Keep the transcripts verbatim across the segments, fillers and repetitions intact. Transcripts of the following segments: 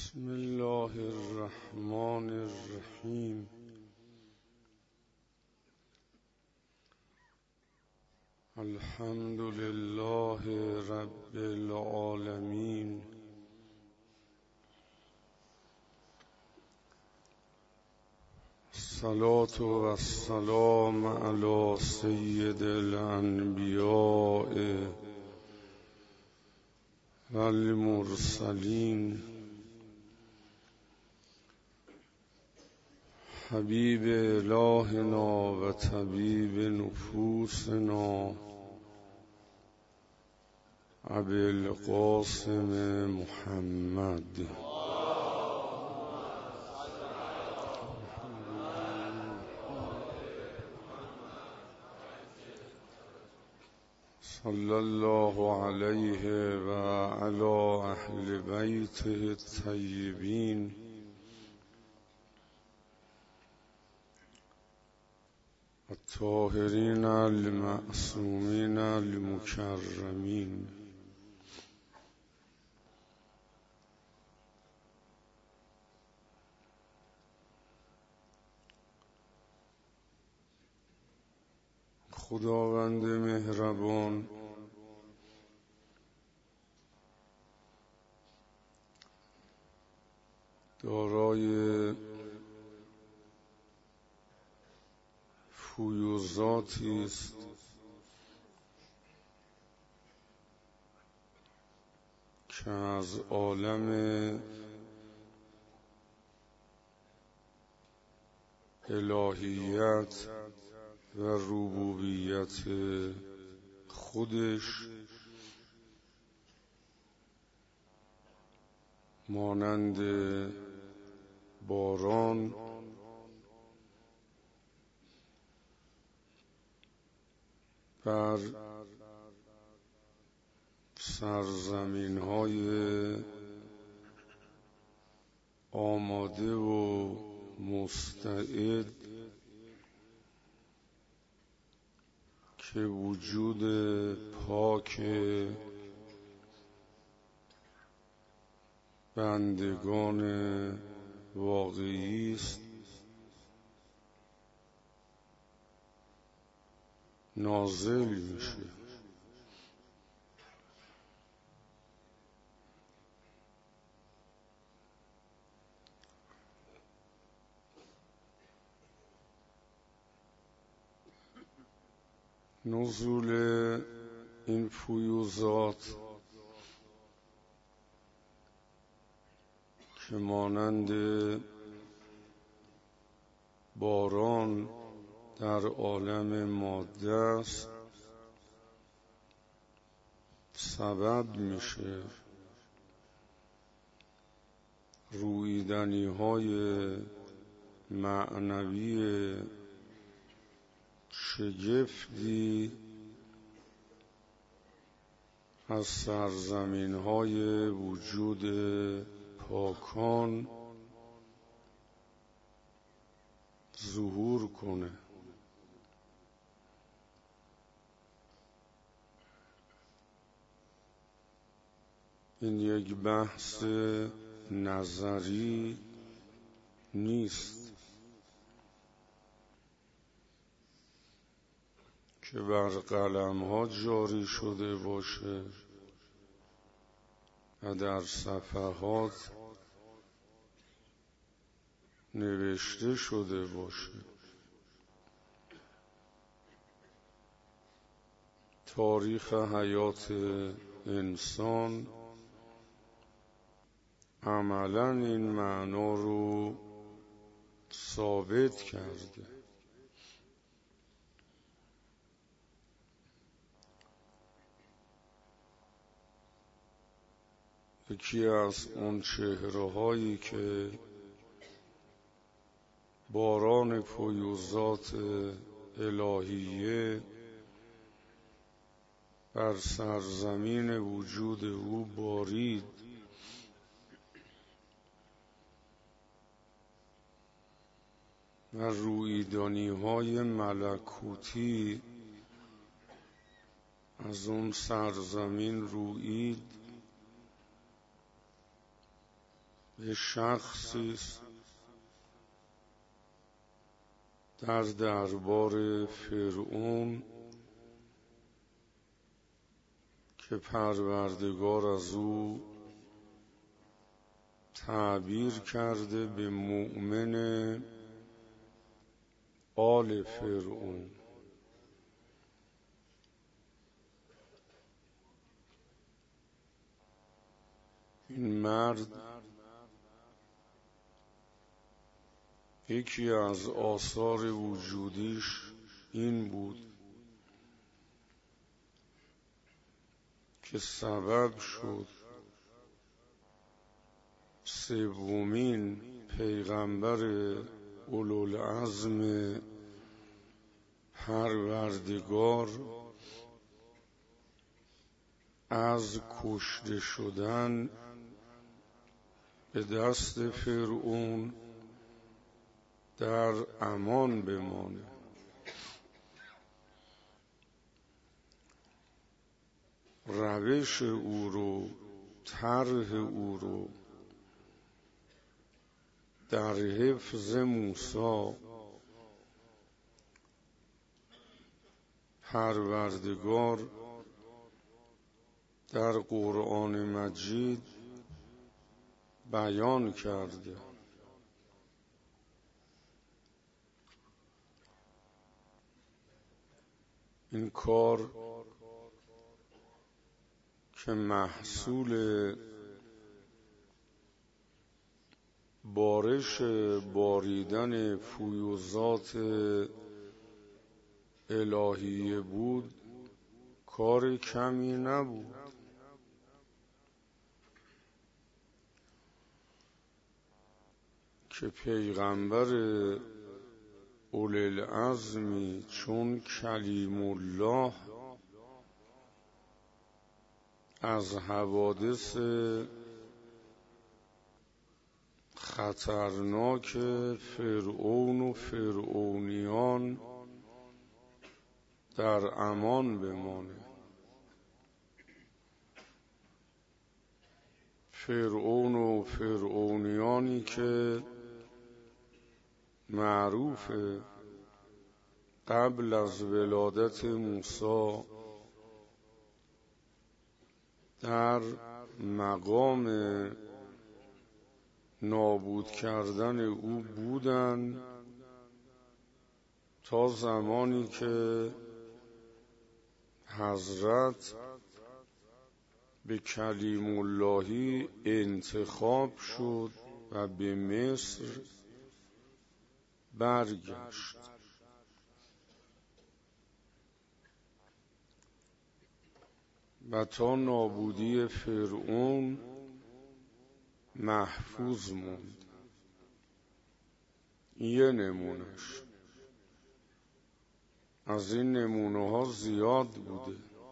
بسم الله الرحمن الرحیم. الحمد لله رب العالمین. الصلاة و السلام علی سید الانبیاء و المرسلین حبیب الهنا و طبیب نفوسنا ابی القاسم محمد. صلی الله علیه و علی اهل بیته الطیبین الطاهرین المعصومین المکرمین. خداوند مهربان دارای فیوضاتی است که از عالم الهیت و ربوبیت خودش مانند باران بر سرزمین های آماده و مستعد که وجود پاک بندگان واقعی است نازل میشه. نزول این فیوضات که مانند باران در عالم ماده است سبب میشه رویدنی های معنوی شگفتی از سرزمین های وجود پاکان ظهور کنه. این یک بحث نظری نیست که بر قلم ها جاری شده باشه و در صفحات نوشته شده باشه. تاریخ حیات انسان عملاً این معنا رو ثابت کرده. یکی از اون چهره هایی که باران فیوضات الهیه بر سرزمین وجود او بارید و رویدانی های ملکوتی از اون سرزمین رویید به شخصی در دربار فرعون که پروردگار از او تعبیر کرده به مؤمن آل فرعون. این مرد یکی از آثار وجودیش این بود که سبب شد سومین پیغمبر اولوالعزم پروردگار از کشته شدن به دست فرعون در امان بمانه. روش او رو، طرح او رو در حفظ موسی پروردگار در قرآن مجید بیان کرده. این کار که محصول بارش باریدن فیوضات الهیه بود، کار کمی نبود. که پیغمبر اولوالعزمی چون کلیم الله از حوادث خطرناک فرعون و فرعونیان در امان بمانه. فرعون و فرعونیانی که معروفه قبل از ولادت موسی در مقام نابود کردن او بودن تا زمانی که حضرت به کلیم اللهی انتخاب شد و به مصر برگشت. و تا نابودی فرعون محفوظ موند. یه نمونش، از این نمونه ها زیاد بوده.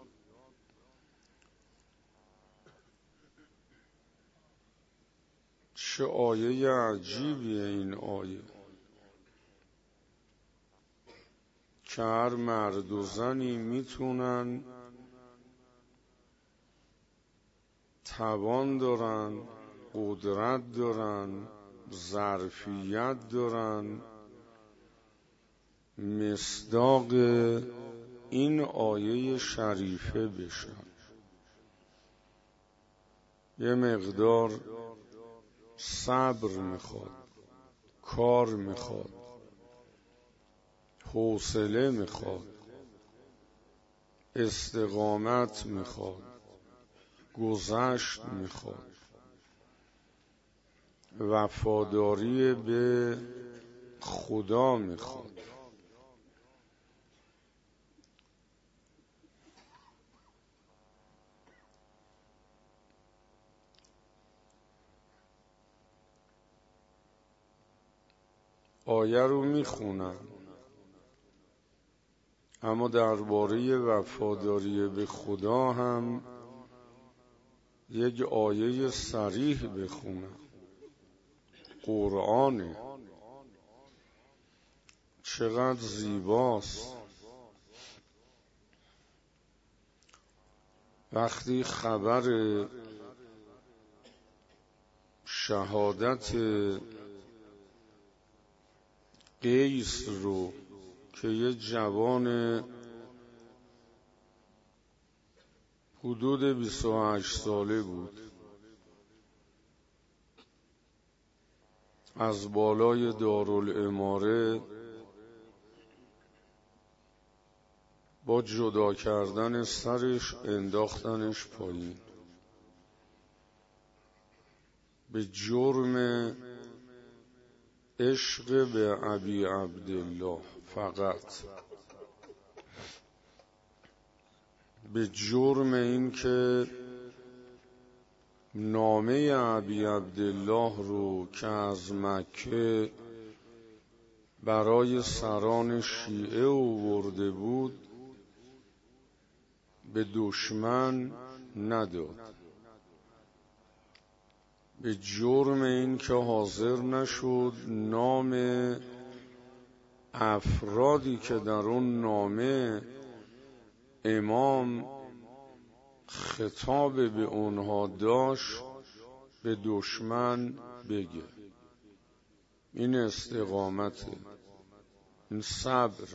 چه آیه عجیبیه این آیه که هر مرد و زنی میتونن، توان دارن، قدرت دارن، ظرفیت دارن مصداق این آیه شریفه بشن. یه مقدار صبر میخواد، کار میخواد، حوصله میخواد، استقامت میخواد، گذشت میخواد، وفاداری به خدا میخواد. آیه رو میخونم، اما درباره وفاداری به خدا هم یک آیه صریح بخونم. قرآنه، چقدر زیباست. وقتی خبر شهادت قیس رو که یه جوان حدود بیست و هشت ساله بود، از بالای دارالاماره با جدا کردن سرش انداختنش پایین به جرم عشق به ابی عبدالله، فقط به جرم این که نامه ابی عبدالله رو که از مکه برای سران شیعه آورده بود به دشمن نداد، به جرم این که حاضر نشد نام افرادی که در اون نامه امام خطاب به اونها داشت به دشمن بگه. این استقامته، این صبر.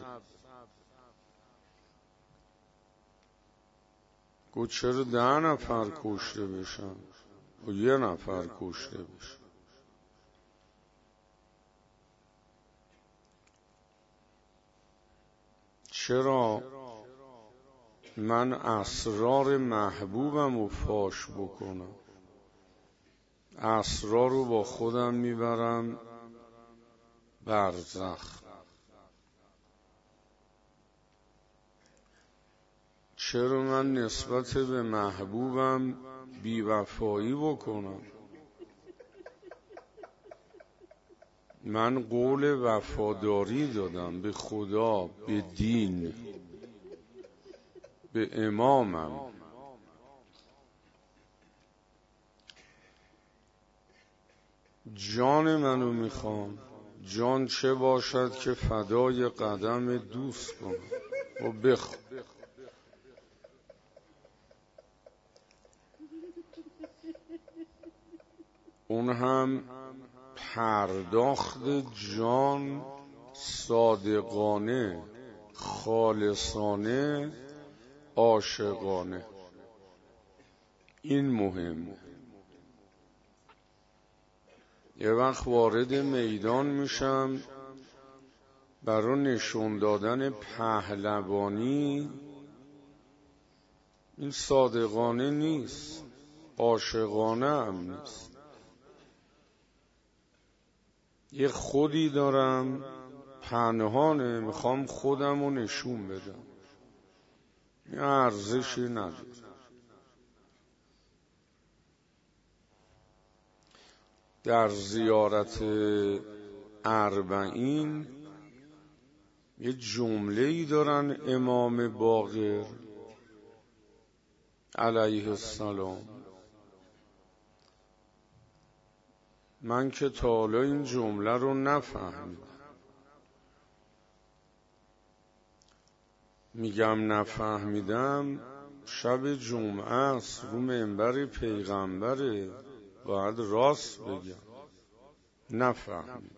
گفت چرا ده نفر کشته بشن و یه نفر کشته بشه؟ چرا من اسرار محبوبم رو فاش بکنم؟ اسرار رو با خودم میبرم برزخ. چرا من نسبت به محبوبم بیوفایی بکنم؟ من قول وفاداری دادم به خدا، به دین، به امامم. جان منو میخوام، جان چه باشد که فدای قدم دوست کنم و بخ اون هم پرداخت جان صادقانه، خالصانه، عاشقانه. این مهمه. یه وقت وارد میدان میشم برای نشون دادن پهلوانی، این صادقانه نیست، عاشقانه هم نیست. یه خودی دارم پنهانه، میخوام خودم رو نشون بدم، یه ارزشی نداره. در زیارت اربعین یه جمله‌ای دارن امام باقر علیه السلام. من که تا حالا این جمله رو نفهمیدم. میگم نفهمیدم، شب جمعه است، رو منبر پیغمبره، باید راست بگم. نفهمیدم.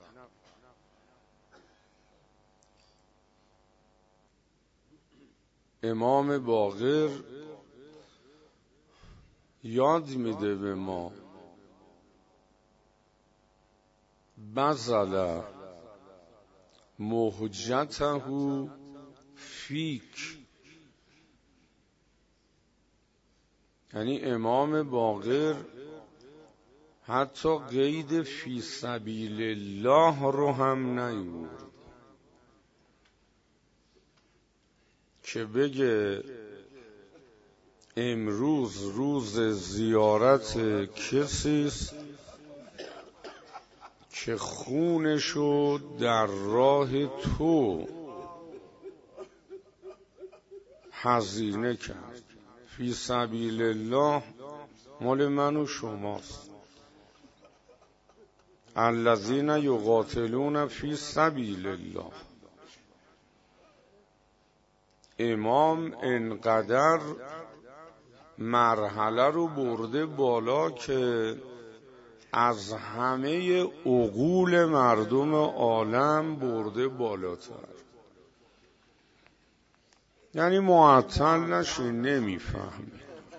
امام باقر یاد میده به ما بذل مهجته فیک، یعنی امام باقر حتی قید فی سبیل الله رو هم نیورد که بگه امروز روز زیارت کسیست که خونشو در راه تو هزینه کرد. فی سبیل الله مال من و شماست. الذین یقاتلون فی سبیل الله. امام انقدر مرحله رو برده بالا که از همه عقول مردم عالم برده بالاتر. یعنی معطل نشین، نمیفهمی.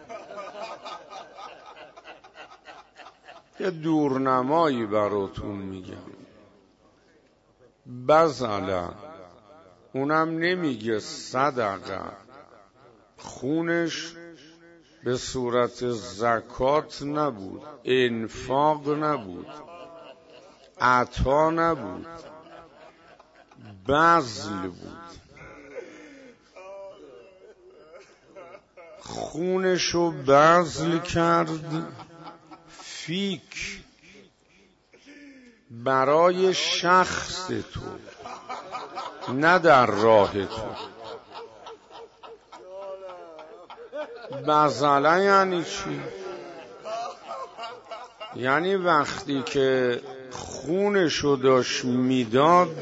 یه دورنمایی براتون میگم. بزله، اونم نمیگه صدقه، خونش به صورت زکات نبود، انفاق نبود، عطا نبود، بذل بود. خونشو بذل کرد فیک برای شخص تو، نه در راه تو. بذله یعنی چی؟ یعنی وقتی که خونشو داشت میداد،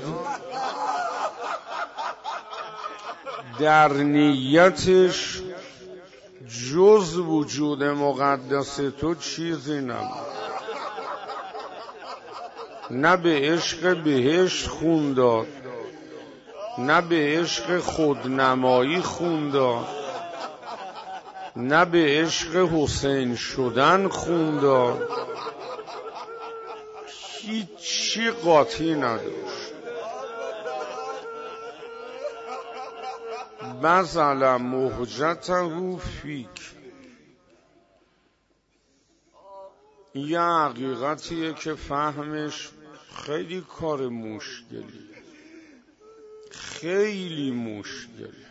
در نیتش جز وجود مقدس تو چیزی نبود. نه به عشق بهشت خون داد، نه به عشق خودنمایی خون داد، نه به عشق حسین شدن خون داد. هیچی قاطی نداشت. بذل مهجته فیک. یه حقیقتیه که فهمش خیلی کار مشکلی، خیلی مشکلی.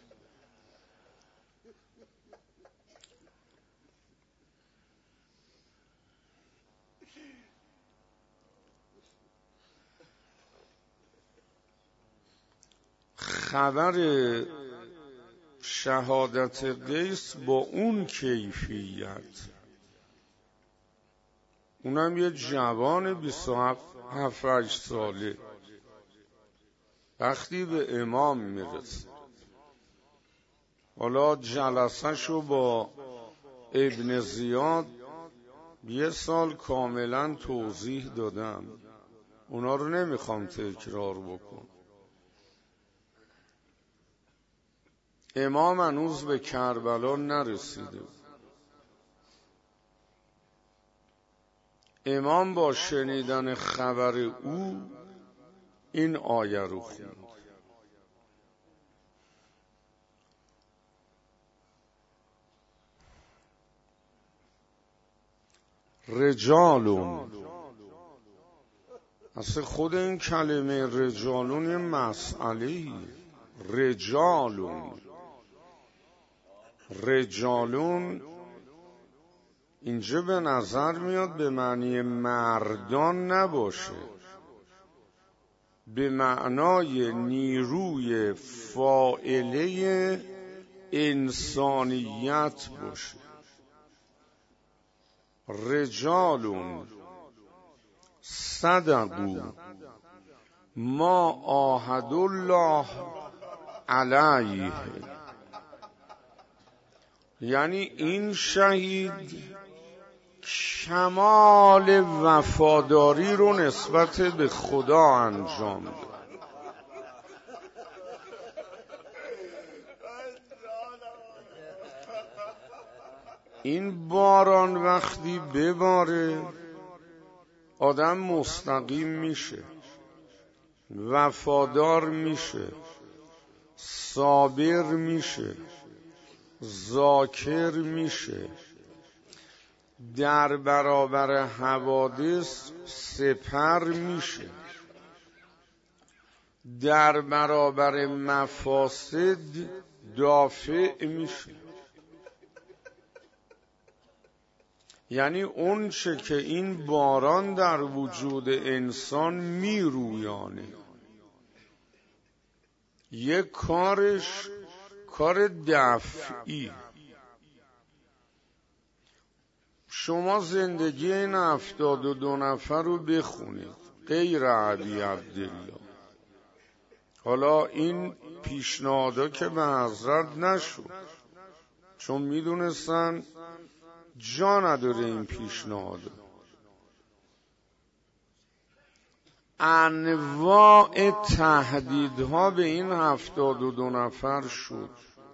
خبر شهادت قیس با اون کیفیت، اونم یه جوان بیست و هفت ساله، وقتی به امام میرسه. حالا جلسه شو با ابن زیاد یه سال کاملا توضیح دادم، اونا رو نمیخوام تکرار بکن. امام هنوز به کربلا نرسیده. امام با شنیدن خبر او این آیه رو خوند. رجالون، اصلا خود این کلمه رجالون یه مسئله‌ای. رجالون رجالون اینجا به نظر میاد به معنی مردان نباشه، به معنای نیروی فاعله انسانیت باشه. رجالون صدقوا ما عاهد الله علیه. یعنی این شهید کمال وفاداری رو نسبت به خدا انجام داد. این باران وقتی بباره آدم مستقیم میشه، وفادار میشه، صابر میشه، ذاکر میشه، در برابر حوادث سپر میشه، در برابر مفاسد دافع میشه. یعنی اون چه که این باران در وجود انسان میرویانه، یک کارش کار دفعی. شما زندگی این هفتاد و دو نفر رو بخونید غیر ابی عبدالله. حالا این پیشنهادا که به حضرت نشد، چون میدونستن جا نداره این پیشنهادا. انواع تهدیدها به این هفتاد و دو نفر شد.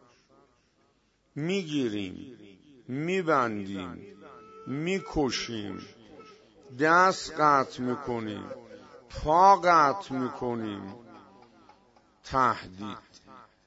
میگیریم، میبندیم، میکشیم، دست قطع میکنیم، پا قطع میکنیم. تهدید.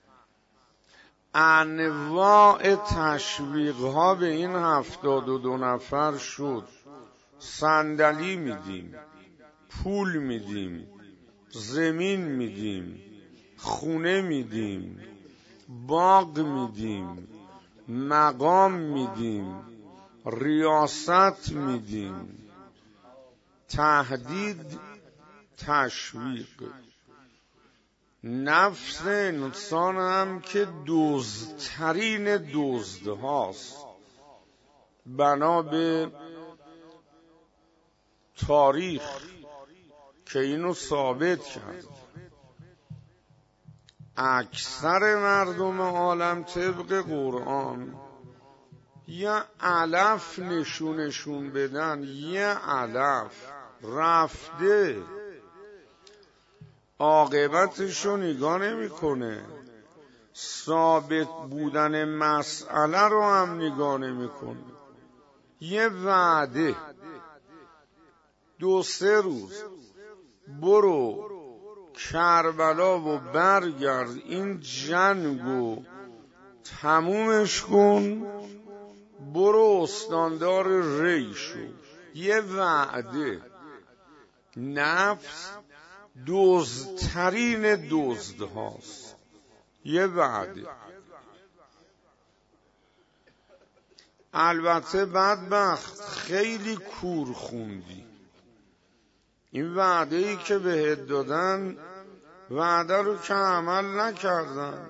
انواع تشویقها به این هفتاد و دو نفر شد. صندلی میدیم، پول میدیم، زمین میدیم، خونه میدیم، باغ میدیم، مقام میدیم، ریاست میدیم. تهدید، تشویق. نفس انسان هم که دزدترین دزدهاست. بنا به تاریخ که اینو ثابت کرد، اکثر مردم عالم طبق قرآن یه علف نشونشون بدن، یه علف رفته، عاقبتشو نگاه نمیکنه، ثابت بودن مسئله رو هم نگاه نمیکنه. یه وعده، دو سه روز برو کربلا و برگرد، این جنگو تمومش کن، برو استاندار ری شو. یه وعده. نفس دزدترین دزد هاست. یه وعده. البته بدبخت خیلی کور خوندی. این وعده ای که بهت دادن، وعده رو که عمل نکردن.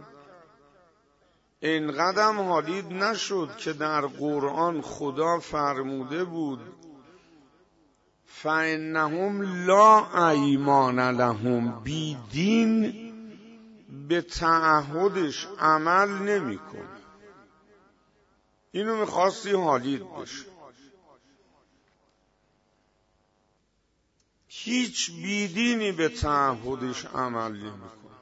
اینقدر حالید نشد که در قرآن خدا فرموده بود فَإِنَّهُمْ لَا ایمان لهم، بی دین به تعهدش عمل نمی کنه. اینو میخواستی حالید بشه. هیچ بیدینی به تعهدش عمل نمی کنه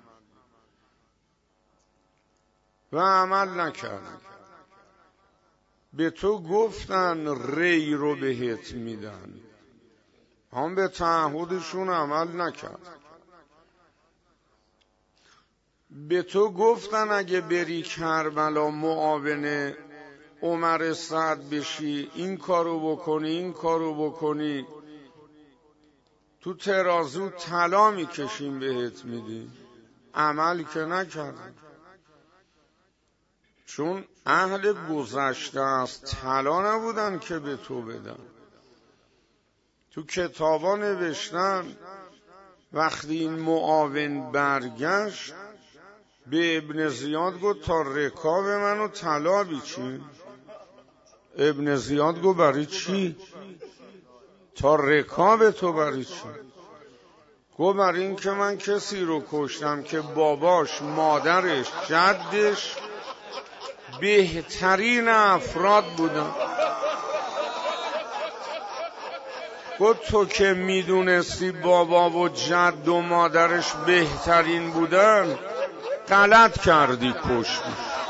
و عمل نکرد. به تو گفتن ری رو بهت میدن، هم به تعهدشون عمل نکرد. به تو گفتن اگه بری کربلا معاون عمر سعد بشی، این کارو بکنی، این کارو بکنی، تو ترازو طلا میکشیم بهت میدیم. عمل که نکردن، چون اهل گذشته از طلا نبودن که به تو بدن. تو کتابا نوشتن وقتی این معاون برگشت به ابن زیاد گفت تا رکاب منو طلا بیچین. ابن زیاد گفت برای چی؟ تا رکاب تو برای چی؟ گفت برای این که من کسی رو کشتم که باباش، مادرش، جدش بهترین افراد بودن. گفت تو که میدونستی بابا و جد و مادرش بهترین بودن، غلط کردی کشتی.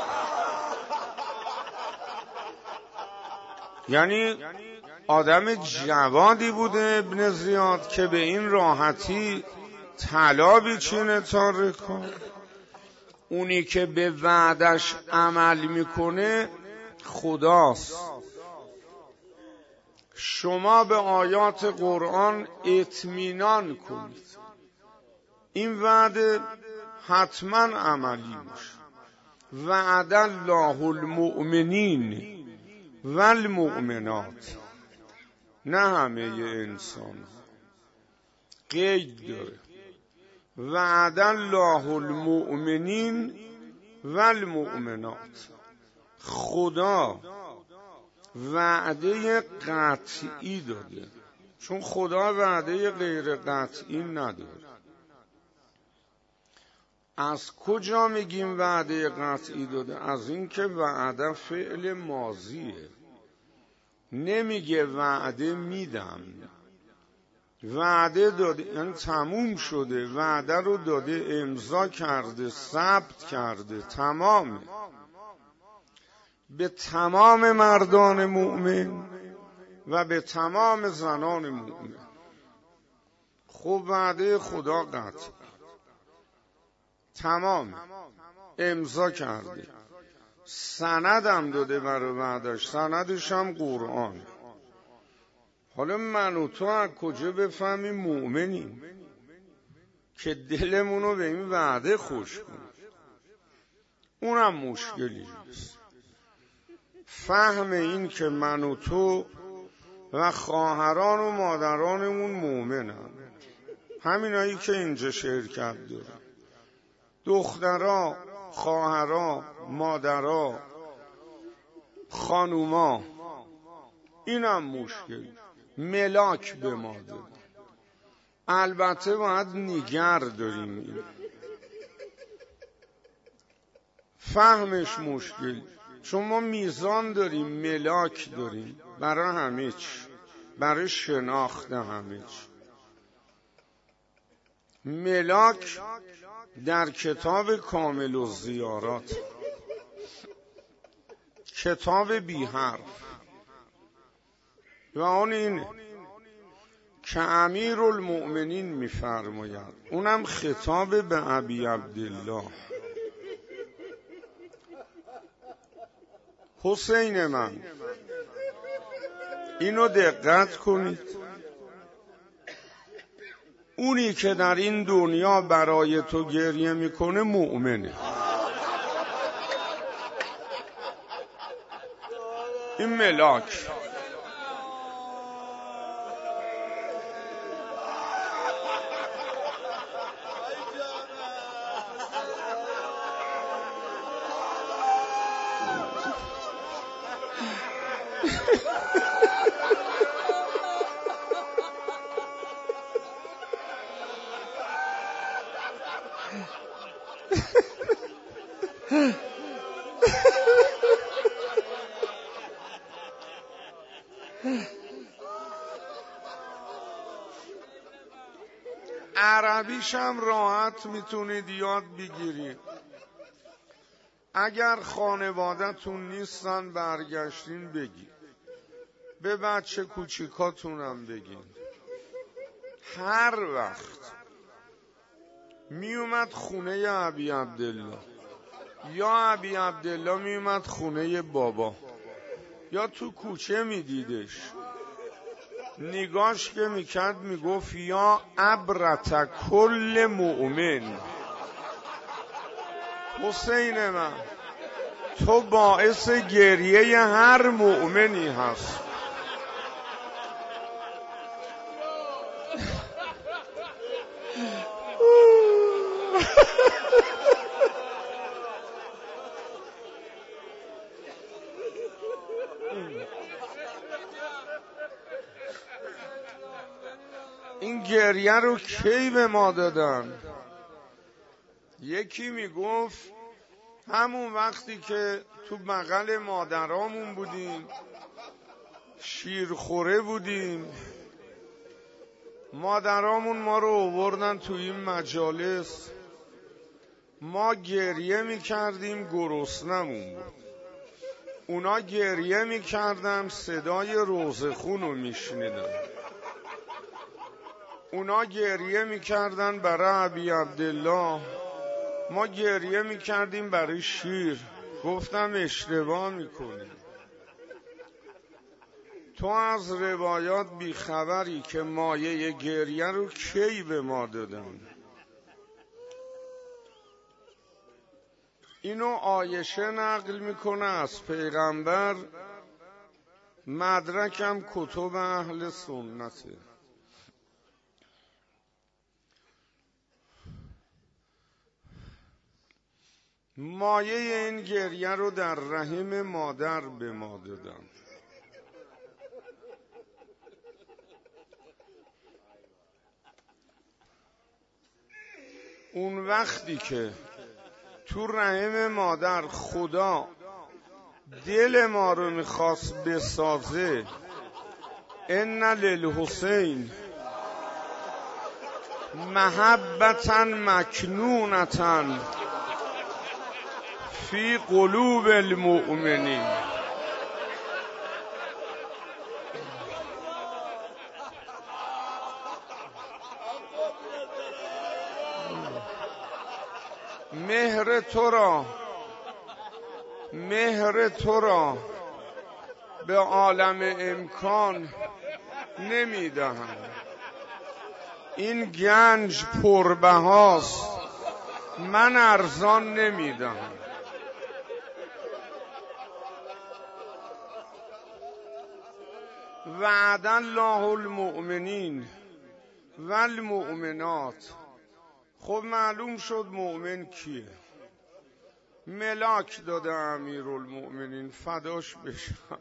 یعنی آدم جوادی بوده ابن زیاد که به این راحتی طلا بیچینه تا رکاب. اونی که به وعدش عمل میکنه خداست. شما به آیات قرآن اطمینان کنید، این وعده حتما عملی میشه. وعد الله المؤمنین والمؤمنات، نه همه انسان، قید داره. وعد الله المؤمنین والمؤمنات، خدا وعده قطعی داده، چون خدا وعده غیر قطعی نداره. از کجا میگیم وعده قطعی داده؟ از این که وعده فعل ماضیه، نمیگه وعده میدم. وعده داده، یعنی تموم شده، وعده رو داده، امضا کرده، ثبت کرده، تمامه، به تمام مردان مؤمن و به تمام زنان مؤمن. خب وعده خدا قطع، تمام، امضا کرده، سندم داده برای وعدش، سندش هم قرآن. حالا من و تو از کجا بفهمیم مؤمنیم که دلمونو به این وعده خوش کنیم؟ اونم مشکلی است. فهم این که من و تو و خواهران و مادرانمون مؤمنن، همینایی که اینجا شرکت دارن، دخترها، خواهرها، مادرها، خانوما، اینم مشکل. ملاک به ما دادن، البته باید نگر داریم، این فهمش مشکل، چون ما میزان داریم، ملاک داریم برای همه چی، برای شناخت همه چی. ملاک در کتاب کامل الزیارات، کتاب بی حرف، و آن اینه که امیر المؤمنین میفرماید، اونم خطاب به ابی عبدالله، حسین من، اینو دقت کنید، اونی که در این دنیا برای تو گریه میکنه مؤمنه. این ملاک. عربیش هم راحت میتونید یاد بگیرید. اگر خانواده‌تون نیستن برگشتین بگید، به بچه کوچیکاتونم بگین. هر وقت میومد خونه ابی عبدالله یا ابی عبدالله میومد خونه بابا یا تو کوچه میدیدش، نگاش که میکرد میگفت یا عبرت کل مؤمن، حسین من تو باعث گریه هر مؤمنی هست. این گریه رو کی به ما دادن؟ یکی میگفت همون وقتی که تو بغل مادرامون بودیم، شیرخوره بودیم، مادرامون ما رو آوردن تو این مجالس، ما گریه میکردیم، گرسنمون بود، اونا گریه میکردن، صدای روزخون رو میشنیدن، اونا گریه میکردن برای ابی عبدالله، ما گریه میکردیم برای شیر. گفتم اشتباه میکنی، تو از روایات بیخبری که مایه گریه رو کی به ما دادن. اینو عایشه نقل میکنه از پیغمبر، مدرکم کتب اهل سنته. مایه این گریه رو در رحم مادر به ما دادن. اون وقتی که تو رحم مادر خدا دل ما رو میخواست بسازه، ان للحسین محبتا مکنونتا فی قلوب المؤمنین. مهر تو را مهر تو را به عالم امکان نمیدهم. این گنج پربهاست، من ارزان نمیدهم. وعد الله المؤمنین والمؤمنات. خب معلوم شد مؤمن کیه؟ ملاک داده امیرالمؤمنین، فداش بشم.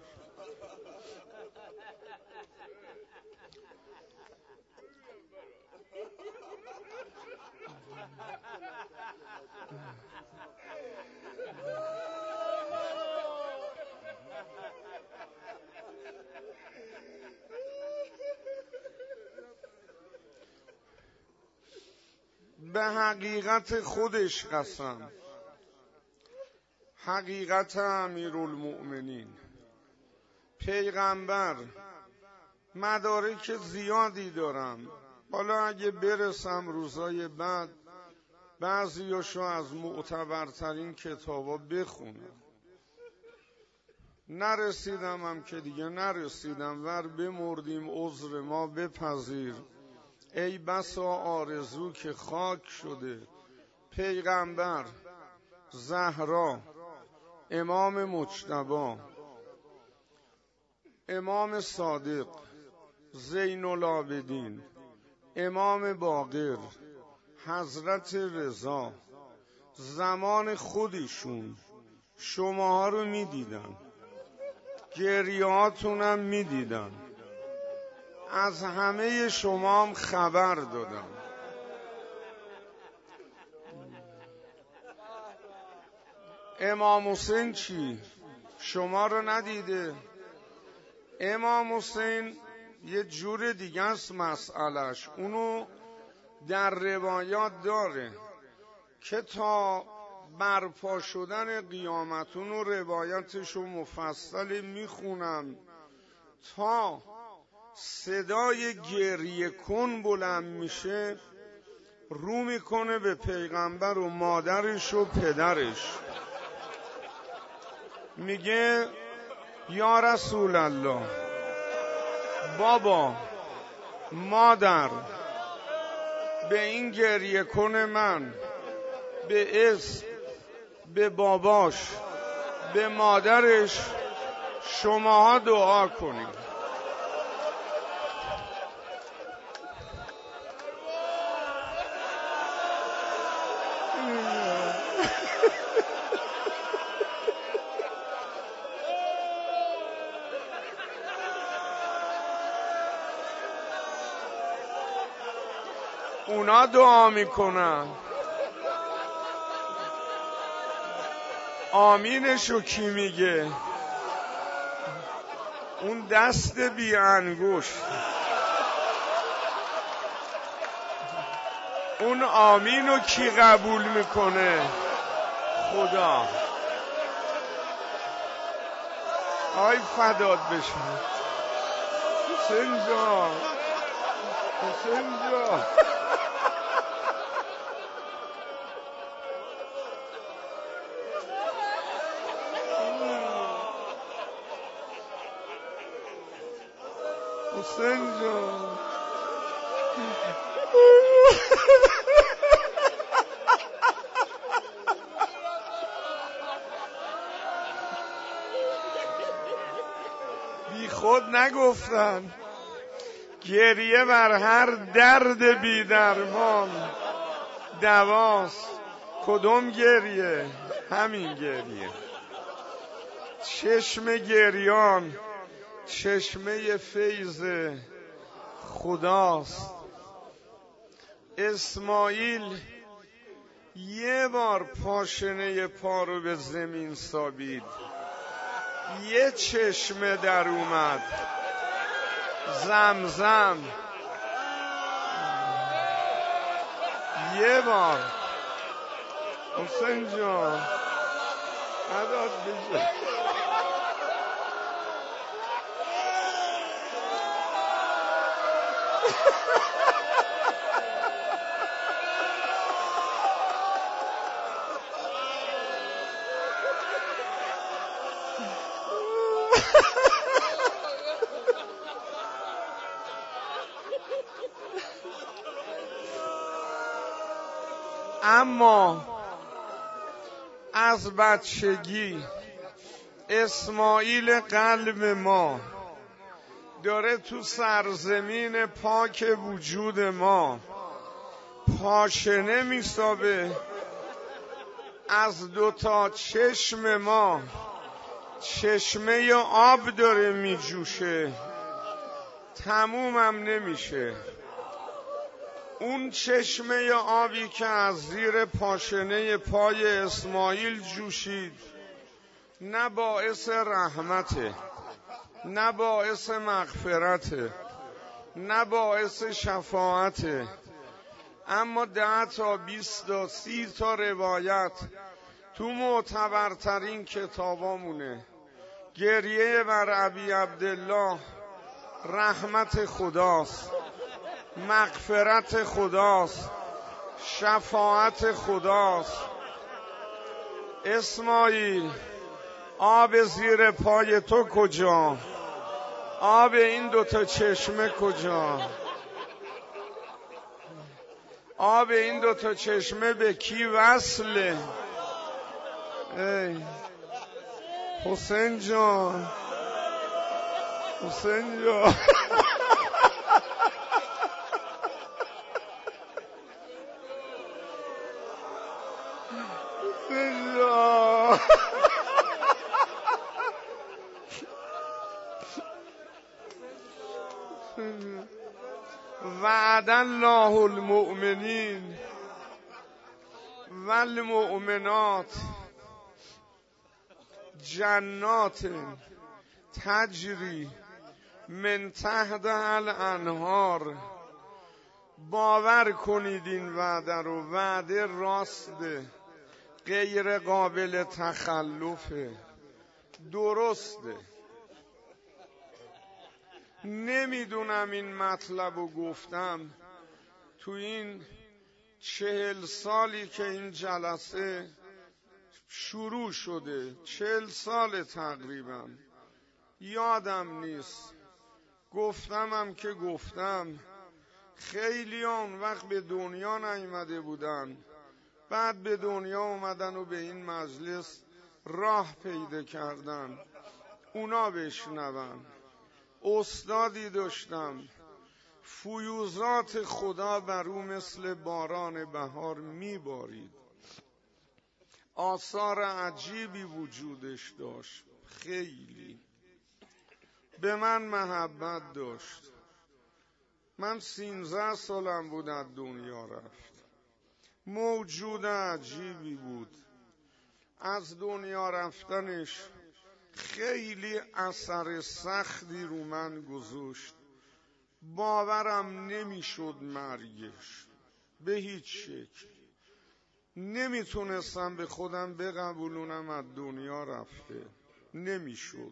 به حقیقت خودش قسم، حقیقت امیرالمؤمنین پیغمبر. مدارک زیادی دارم، حالا اگه برسم روزای بعد بعضیاشو از معتبرترین کتابا بخونم. نرسیدم هم که دیگه نرسیدم، ور بمردیم عذر ما بپذیر. ای بسا آرزو که خاک شده. پیغمبر، زهرا، امام مجتبی، امام صادق، زین العابدین، امام باقر، حضرت رضا، زمان خودشون شماها رو میدیدن، گریهاتونم میدیدن، از همه شما هم خبر دادم. امام حسین چی؟ شما رو ندیده؟ امام حسین یه جور دیگه است مسئلهش، اونو در روایات داره که تا برپا شدن قیامت اونو روایتشو مفصل میخونم تا صدای گریه کن بلند میشه، رو میکنه به پیغمبر و مادرش و پدرش، میگه یا رسول الله، بابا، مادر، به این گریه کن من به اسم، به باباش، به مادرش شماها دعا کنید. اونا دعا میکنن. آمینشو کی میگه؟ اون دست بی انگشت، اون آمینو کی قبول میکنه؟ خدا. آی فداد بشم حسین جان، حسین جان. حسین جان بی خود نگفتن گریه بر هر درد بی درمان دواست. کدوم گریه؟ همین گریه. چشم گریان چشمه فیض خداست. اسماعیل یه بار پاشنه پا رو به زمین سابید، یه چشمه در اومد، زمزم. یه بار حسین جان نداد بشه. اما از بچگی اسماعیل قلب ما داره تو سرزمین پاک وجود ما پاشنه میسابه، از دوتا چشم ما چشمه آب داره میجوشه، تمومم نمیشه. اون چشمه آبی که از زیر پاشنه پای اسماعیل جوشید نه باعث رحمته، نه باعث مغفرته، نه باعث شفاعته، اما ده تا بیست تا سی تا روایت تو معتبرترین کتابامونه. گریه بر ابی عبدالله رحمت خداست، مغفرت خداست، شفاعت خداست. اسماعیل آب زیر پای تو کجا؟ آب این دوتا چشمه کجا؟ آب این دوتا چشمه به کی وصله؟ ای حسین جان، حسین جان حسین جان وعد الله المؤمنین والمؤمنات جنات تجری من تحت الانهار. باور کنید این وعده رو، وعده راسته، غیر قابل تخلفه، درسته. نمیدونم این مطلب رو گفتم تو این چهل سالی که این جلسه شروع شده، چهل سال تقریبا، یادم نیست. گفتمم که گفتم خیلی اون وقت به دنیا نیامده بودن، بعد به دنیا اومدن و به این مجلس راه پیدا کردن، اونا بشنون. استادی داشتم فیوزات خدا بر او مثل باران بهار میبارید، آثار عجیبی وجودش داشت، خیلی به من محبت داشت. من سینزده سالم بود از دنیا رفت، موجود عجیبی بود. از دنیا رفتنش خیلی اثر سختی رو من گذاشت، باورم نمیشد مرگش به هیچ شکل. نمیتونستم به خودم بقبولونم از دنیا رفته، نمیشد.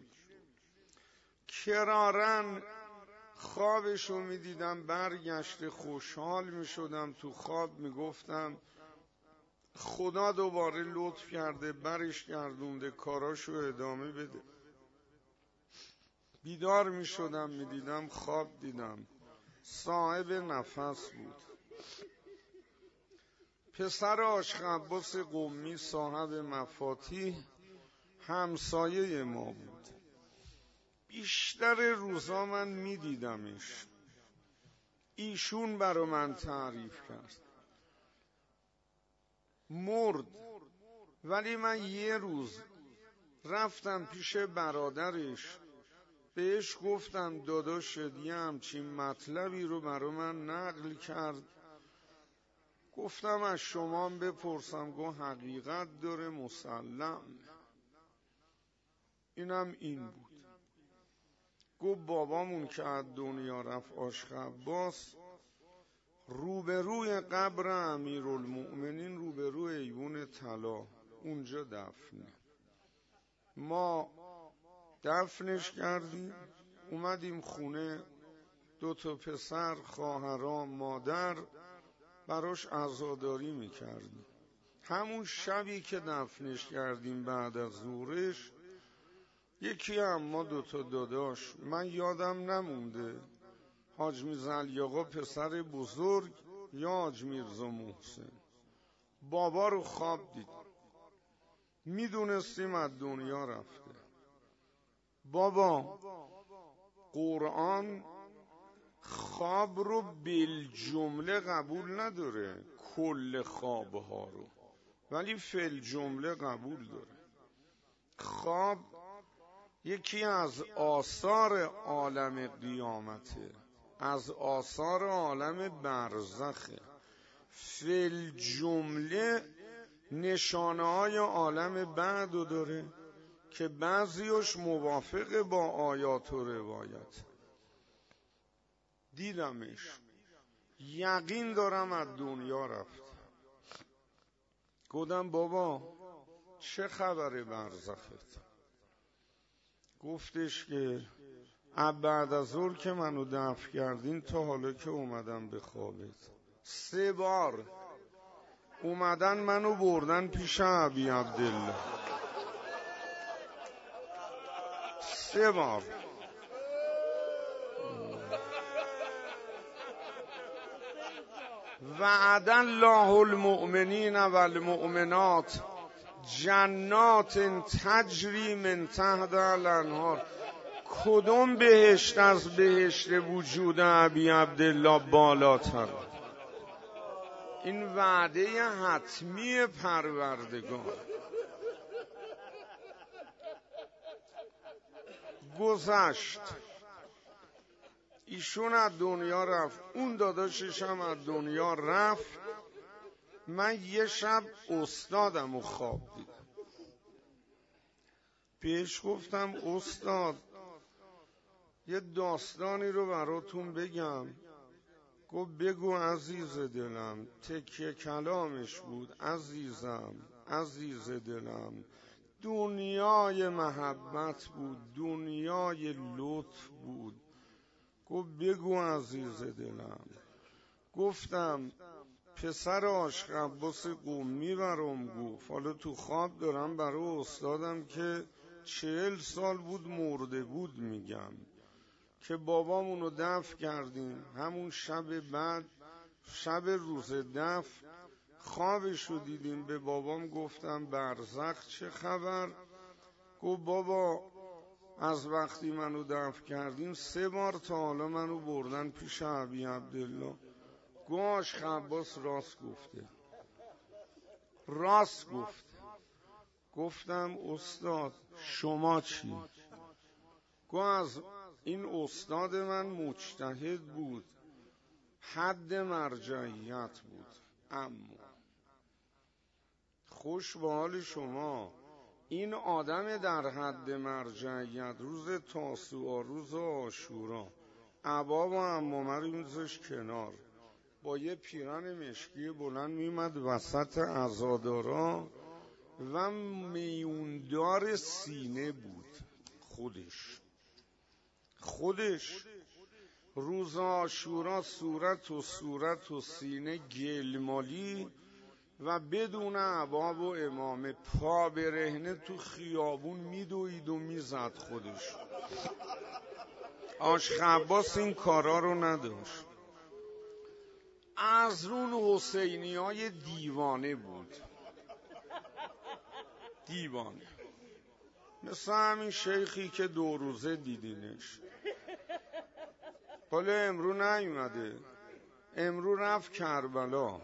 کرارن خوابشو میدیدم برگشته، خوشحال میشدم. تو خواب میگفتم خدا دوباره لطف کرده برش گردونده، کاراشو ادامه بده. بیدار میشدم میدیدم خواب دیدم، صاحب نفس بود. پسر عاشق عباس قمی صاحب مفاتیح همسایه ما بود. بیشتر روزا من میدیدمش، ایشون برا من تعریف کرد. مرد، ولی من یه روز رفتم پیش برادرش، بهش گفتم داداش یه همچین مطلبی رو برا من نقل کرد، گفتم از شما بپرسم، گو حقیقت داره مسلم. اینم این بود. گو بابامون که از دنیا رفت عاشق عباس، روبروی قبر امیرالمؤمنین، روبروی ایوون طلا، اونجا دفنه. ما دفنش کردیم، اومدیم خونه، دو تا پسر، خواهرام، مادر براش عزاداری میکردیم. همون شبی که دفنش کردیم بعد از ظهرش، یکی هم ما دو تا داداش، من یادم نمونده، حاج میرزا علی آقا پسر بزرگ یا حاج میرزا محسن، بابا رو خواب دید. میدونستیم از دنیا رفته. بابا قرآن خواب رو بالجمله قبول نداره، کل خوابها رو، ولی فل جمله قبول داره. خواب یکی از آثار عالم قیامته، از آثار عالم برزخه. فل جمله نشانه های عالم بعدو داره که بعضیش موافق با آیات و روایت. دیدمش، یقین دارم از دنیا رفت. گفتم بابا چه خبره برزخت؟ گفتش که بعد از ظهر که منو دفن کردین تا حالا که اومدم به خوابت، سه بار اومدن منو بردن پیش ابی عبدالله، سه بار. وعد الله المؤمنین والمؤمنات جنات تجری من تحت الانهار. کدوم بهشت از بهشت وجود ابی عبدالله بالاتر؟ این وعده حتمی پروردگار. گذشت، ایشون از دنیا رفت، اون داداشش هم از دنیا رفت. من یه شب استادم رو خواب دیدم. بهش گفتم استاد یه داستانی رو براتون بگم. گفت بگو عزیز دلم. تکیه کلامش بود عزیزم عزیز دلم. دنیای محبت بود، دنیای لطف بود. گفت بگو عزیز دلم. گفتم پسر عاشق عباس قمی برام گفت، حالا تو خواب دارم برای استادم که چهل سال بود مرده بود میگم، که بابامونو دفن کردیم. همون شب بعد، شب روز دفن، خوابشو دیدیم. به بابام گفتم برزخ چه خبر؟ گفت بابا از وقتی منو دفن کردیم سه بار تا حالا منو بردن پیش ابی عبدالله. گوش عباس راست گفته، راست گفته. گفتم استاد شما چی؟ گو از این استاد من مجتهد بود، حد مرجعیت بود، اما خوش به حال شما. این آدم در حد مرجعیت روز تاسوعا، روز عاشورا، عبا و عمامه رو میذاش کنار، با یه پیرن مشکی بلند میمد وسط عزادارا و میوندار سینه بود. خودش خودش روز عاشورا صورت و صورت و سینه گلمالی و بدون عبا و امامه، پا برهنه تو خیابون میدوید و میزد خودش. عاشق عباس این کارا رو نداشت. از رون حسینی های دیوانه بود، دیوانه، مثل همین شیخی که دو روزه دیدینش. حالا امرو نیومده، امرو رفت کربلا.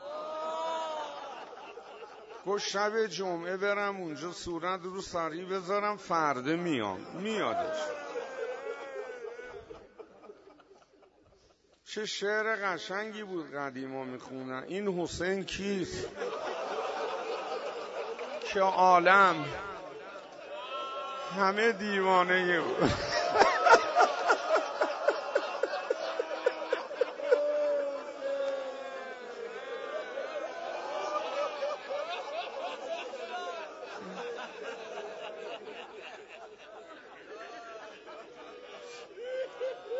گفت شب جمعه برم اونجا صورت رو سری بذارم فردا میام. میادش. چه شعر قشنگی بود قدیما میخونن. این حسین کیست که عالم همه دیوانه بود.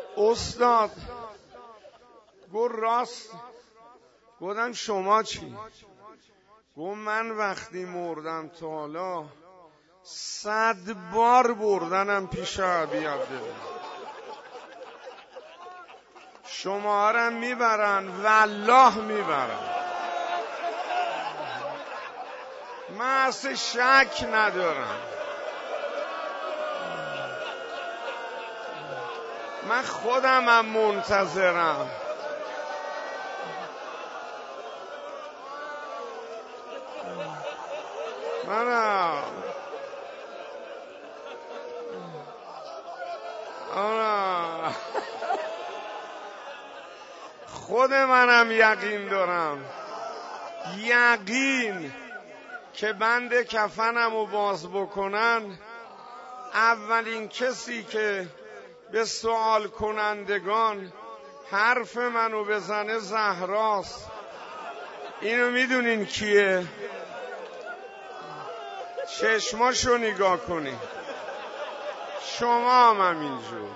استاد گفت راست. گفتم شما چی؟ گفت من وقتی مردم تا حالا صد بار بردنم پیش ابی عبدالله، شما را میبرن والله میبرن، من اصلا شک ندارم، من خودم هم منتظرم. منم آره خود منم یقین دارم، یقین که بند کفنم رو باز بکنن اولین کسی که به سوال کنندگان حرف منو بزنه زهراست. اینو میدونین کیه؟ چشماشو نگاه کنین، شما هم همینجور.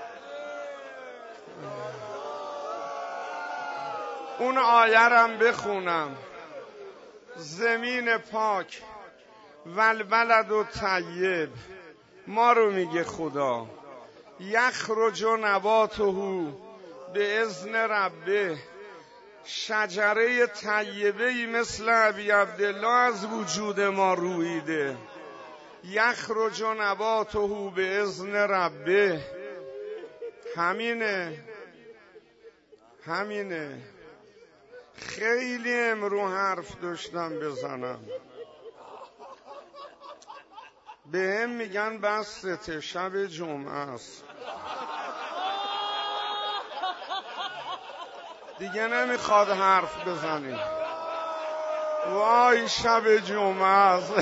اون آیه رم بخونم، زمین پاک والبلد و طیب ما رو میگه خدا، یخرج نباته به اذن ربه، شجره طیبه‌ای مثل ابی عبدالله از وجود ما رویده، یخرج نباته به اذن ربه. همینه همینه. خیلی امرو حرف داشتم بزنم، به هم میگن بسته شب جمعه است دیگه نمیخواد حرف بزنی. وای شب جمعه است.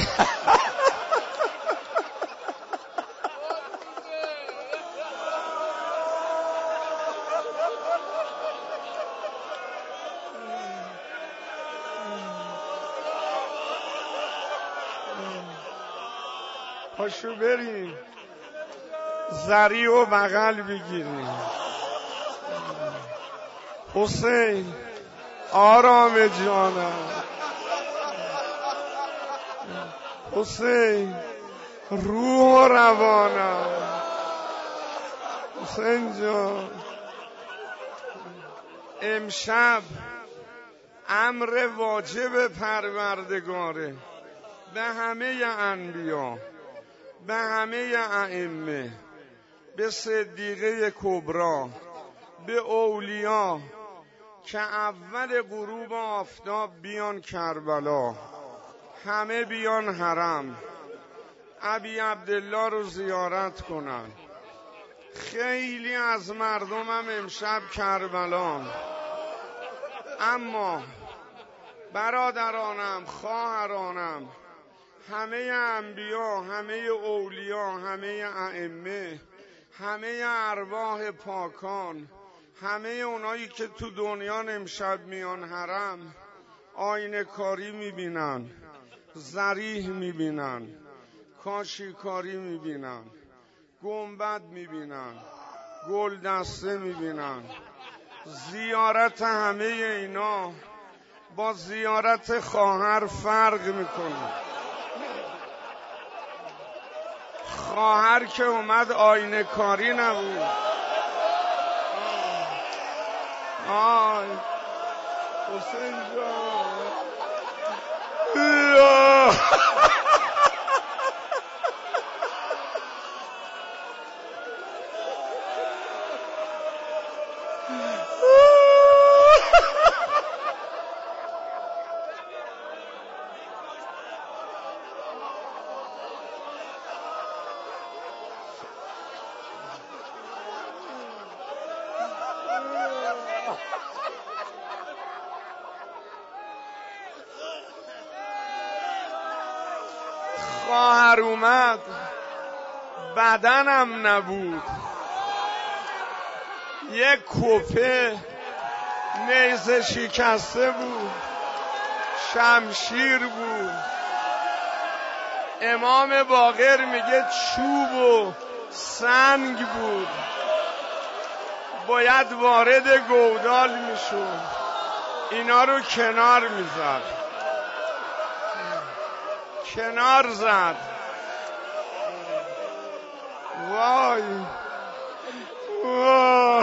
پاشو بریم زری و بغل بگیریم. حسین آرام جانم، حسین روح و روانم، حسین جان امشب امر واجب پروردگاره به همه انبیا، به همه ائمه، به صدیقه کبرا، به اولیا که اول غروب آفتاب بیان کربلا، همه بیان حرم ابی عبدالله رو زیارت کنن. خیلی از مردمم امشب کربلان، اما برادرانم خواهرانم، همه انبیا، همه اولیا، همه ائمه، همه ارواح پاکان، همه اونایی که تو دنیا امشب میان حرم آینه کاری میبینن، ضریح میبینن، کاشی کاری میبینن، گنبد میبینن، گل دسته میبینن. زیارت همه اینا با زیارت خواهر فرق میکنه. خواهر که اومد آینه کاری نبود. آی حسین جان خواهر اومد بدنم نبود، یک کوپه نیزه شکسته بود، شمشیر بود. امام باقر میگه چوب و سنگ بود. باید وارد گودال میشد، اینا رو کنار میزد، کنار زد. وای وای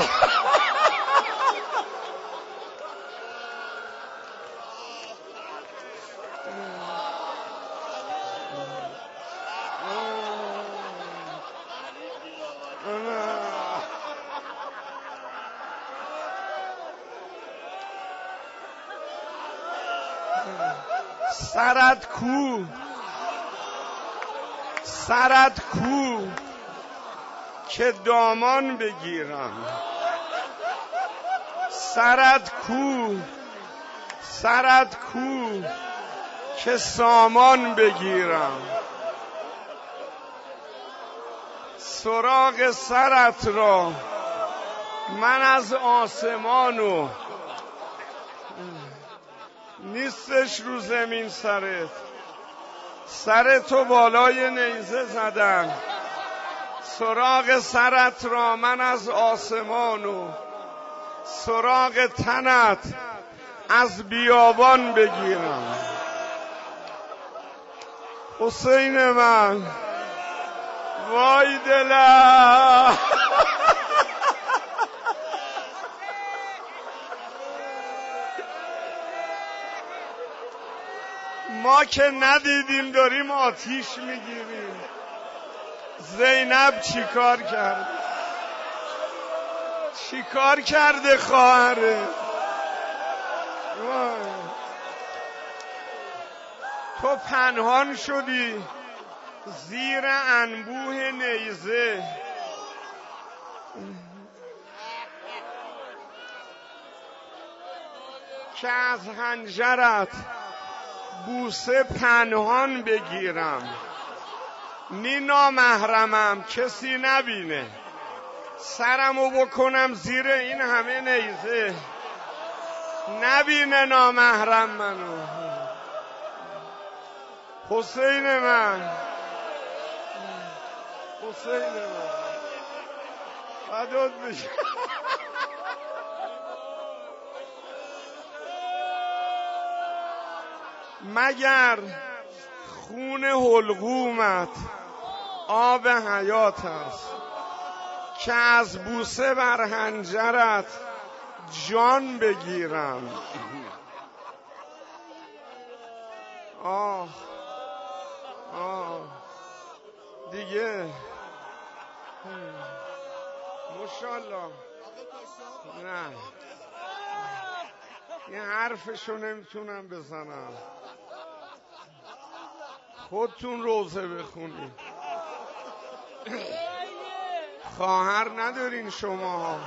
سرت کو، سرت کو که دامان بگیرم، سرت کو، سرت کو که سامان بگیرم. سراغ سرت را من از آسمانو، نیستش رو زمین سرت، سرتو بالای نیزه زدم. سراغ سرت را من از آسمانو، سراغ تنت از بیابان بگیرم. حسین من، وای دلم ما که ندیدیم داریم آتیش میگیریم. زینب چی کار کرد؟ چی کار کرده خواهره؟ تو پنهان شدی زیر انبوه نیزه، که از حنجرت بوسه پنهان بگیرم. نی نامحرمم کسی نبینه، سرمو بکنم زیر این همه نیزه، نبینه نامحرم منو. حسین من، حسین من فدات بشه. مگر خون حلقومت آب حیات است که از بوسه بر حنجرت جان بگیرم. آه آه دیگه ماشاءالله. نه این حرفشو نمیتونم بزنم، خودتون روزه بخونید. خواهر ندارین شما؟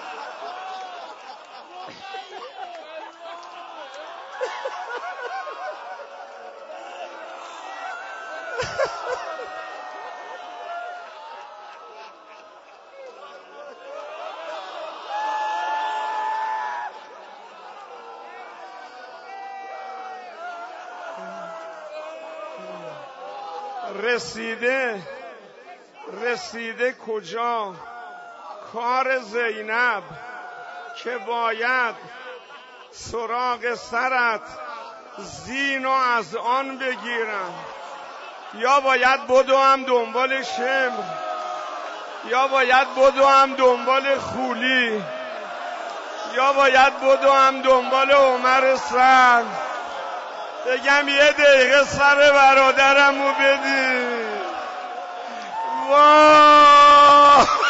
رسیده رسیده کجا کار زینب که باید سراغ سرت زین و از آن بگیرم، یا باید بدو هم دنبال شمر، یا باید بدو هم دنبال خولی، یا باید بدو هم دنبال عمر سعد. بگم یه دقیقه سر برادرمو بدی. وای